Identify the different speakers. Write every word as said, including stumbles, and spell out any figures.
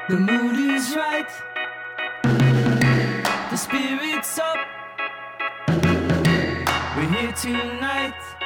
Speaker 1: The mood is right. The spirit's up. We're here tonight.